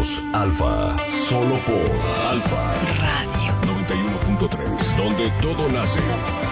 Somos Alfa, solo por Alfa Radio 91.3, donde todo nace.